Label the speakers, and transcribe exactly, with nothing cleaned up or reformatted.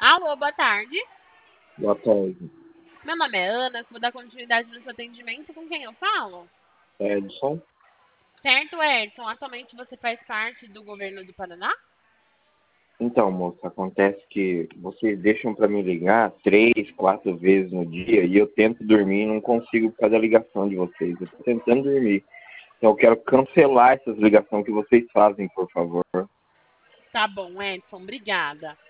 Speaker 1: Alô, boa tarde.
Speaker 2: Boa tarde.
Speaker 1: Meu nome é Ana, vou dar continuidade no seu atendimento. Com quem eu falo?
Speaker 2: Edson?
Speaker 1: Certo, Edson. Atualmente você faz parte do governo do Paraná?
Speaker 2: Então, moça, acontece que vocês deixam para me ligar três, quatro vezes no dia e eu tento dormir e não consigo por causa da ligação de vocês. Eu tô tentando dormir. Então eu quero cancelar essas ligações que vocês fazem, por favor.
Speaker 1: Tá bom, Edson. Obrigada.